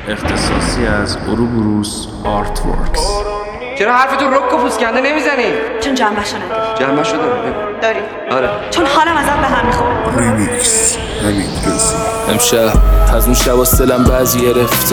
اختصاصی از اوروبروس آرت ورکس. چرا حرفتون رک و پوسکنده نمیزنی؟ چون جنبشو نداری. جنبشو دارم. داری؟ آره. چون حالم ازت به هم میخوره. ریمیکس همین رزی. امشب از اون شب دلم بعضی گرفته،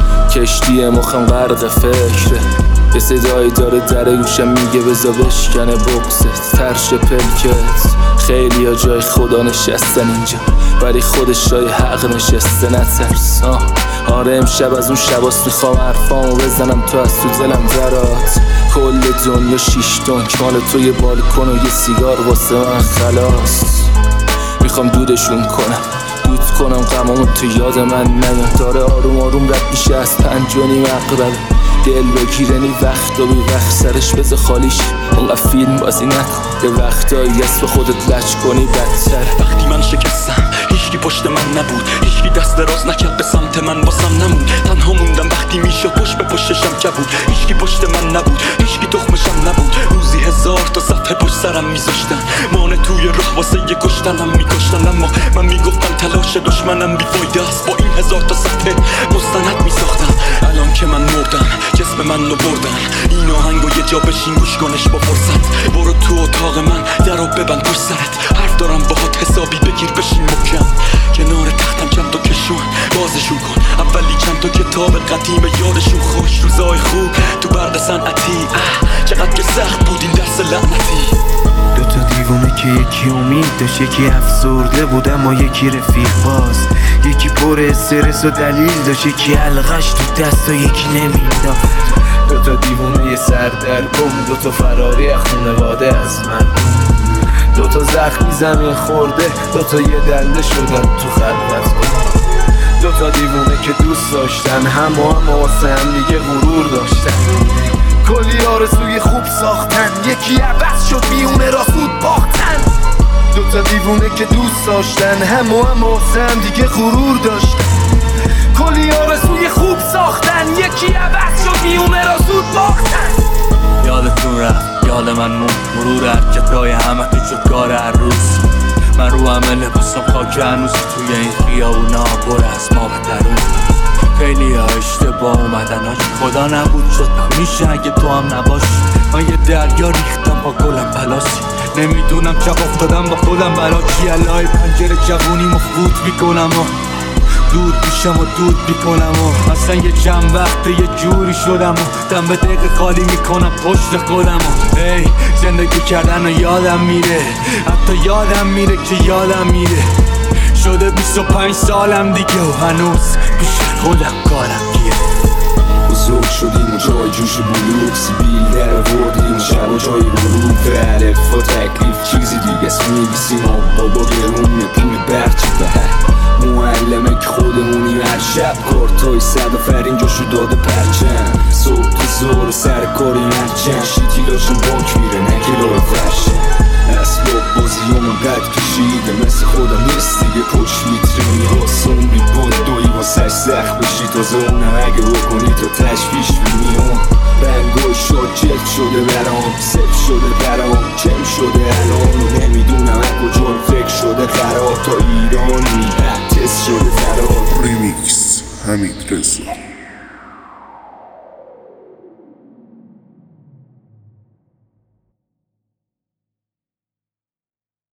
کشتی مخم غرق فکره، یه صدایی داره در گوشم میگه بزا بشکنه بغزت، ترش پلکت. خیلی ها جای خدا نشستن اینجا، ولی خودش جای حق نشسته، نترس. آره امشب از اون شباست میخوام حرفامو بزنم تو از تو دلم درات. کل دنیا 6 دنک مال تو، یه بالکن و یه سیگار واسه من خلاص. میخوام دودشون کنم، دود کنم غمامو تو یاد من نیان. داره آروم آروم رد میشه از 5 و نیم عقربه، دل بگیرنی وقت و بی وقت سرش بذار خالیش، انقدر فیلم بازی نکن. یه وقتایی از به خودت لج کنی بدتر. وقتی من شکستم هیچکی پشت من نبود، هیچکی دست دراز نکرد به سمت من، واسم نموند. تنها موندم وقتی میشد پشت به پشتشم کبود، هیچکی پشت من نبود، هیچکی تخمشم نبود. روزی 1000 تا صفحه پشت سرم میذاشتن، مانه توی راه واسه یه کشتنم میکشتن. اما من میگفتم تلاش دشمنم بیفایده است، با این 1000 تا صفحه مستند میساختم. الان که من مردم جسم من رو بردن، این آهنگو یه جا بشین گوش کنش با فرصت. برو تو اتاق من درو ببند پشت سرت، حرف دارم باهات حسابی بگیر بشین محکم. کنار تختم چند تا کشون بازشون کن، اولی چند تا کتاب قدیم یادشون خوش. روزای خوب تو برق صنعتی، چقدر که سخت بود این درس لعنتی. دوتا دیوونه که یکی امید داشت یکی افسرده بود، اما یکی رفیق باز، یکی پر استرس و دلیل داشت، یکی حلقش تو دست و یکی نمیداد. دوتا دیوونه یه سردرگم، دوتا فراری خونواده از من، دوتا زخمی زمین خورده، دوتا یه دنده شدن تو خلوت. دوتا دیوونه که دوست داشتن هم واسه هم دیگه غرور داشتن، کلی آرزوی خوب ساختن، یکی عوض شد میونه را سود باختن. دوتا دیوونه که دوست داشتن هم واسه هم دیگه غرور داشتن، کلی آرزوی خوب ساختن، یکی عوض شد میونه را سود باختن. یادتون رفت یاد من مرور حرکتای همه تو شد کار هر روز. من رو همه لباسم خاک هنوز، توی این خیابونا پر از ما به درون. خیلی ها اشتباه اومدن، هاش خدا نبود شد میشه اگه تو هم نباشی. من یه دریا ریختم با گلم پلاسی، نمیدونم چه افتادم با خودم برا چی. الهی پنجره جوونیمو فوت میکنم و دود میشم و دود میکنم و اصلا یه چند وقته یه جوری شدم و دم به دقیقه خالی میکنم پشت خودم و زندگی کردن و یادم میره، حتی یادم میره که یادم میره. شده 25 سالم دیگه و هنوز پیش خودم کارم گیره. بزرگ شدیم و جای جوش بلوک، سیبیل در وردیم شب و جای بلوک. علف و تکلیف چیزی دیگه است، میبیسیم و بابا گرونه پول برچی به معلمه که خودمونیم. هر شب کارتای 100 و فرینجاشو داده پرچم، صبح تا زور سر کاری مرچن، شیتیلاشون باک میره نکلای فرشن. اسباب بازیامو قد کشیده مثل خودم نیست دیگه، پشت میترینی ها سومری بود دوی واسش سخت بشی، تازه اونه اگه بکنی تا تشویش بینی ها. رنگای شاد جلد شده برام